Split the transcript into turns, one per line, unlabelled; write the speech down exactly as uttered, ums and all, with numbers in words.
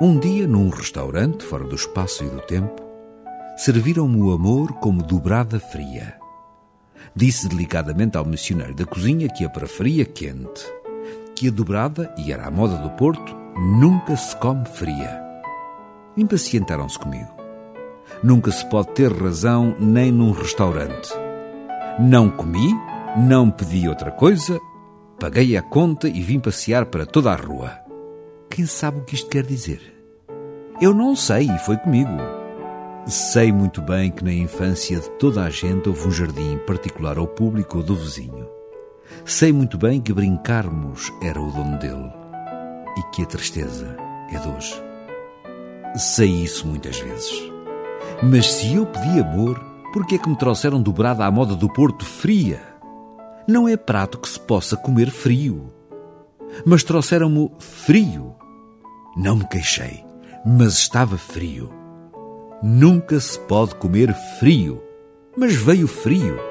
Um dia, num restaurante, fora do espaço e do tempo, serviram-me o amor como dobrada fria. Disse delicadamente ao missionário da cozinha que a preferia quente, que a dobrada, e era a moda do Porto, nunca se come fria. Impacientaram-se comigo. Nunca se pode ter razão nem num restaurante. Não comi, não pedi outra coisa, paguei a conta e vim passear para toda a rua. Quem sabe o que isto quer dizer? Eu não sei e foi comigo. Sei muito bem que na infância de toda a gente houve um jardim particular ao público ou do vizinho. Sei muito bem que brincarmos era o dom dele e que a tristeza é de hoje. Sei isso muitas vezes. Mas se eu pedi amor, por que é que me trouxeram dobrada à moda do Porto fria? Não é prato que se possa comer frio. Mas trouxeram-me frio. Não me queixei, mas estava frio. Nunca se pode comer frio, mas veio frio.